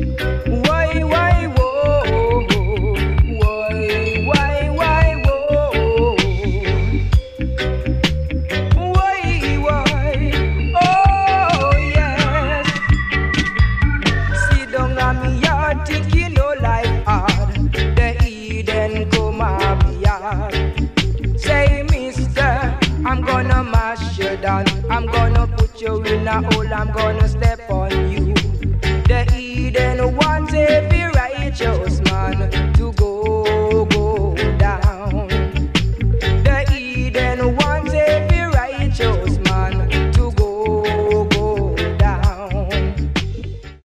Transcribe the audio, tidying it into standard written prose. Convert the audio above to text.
Why, whoa, why, whoa, oh yes. Sit down on me yard, thinking no life hard. The Eden come up yard. Say, mister, I'm gonna mash you down. I'm gonna put you in a hole. I'm gonna stay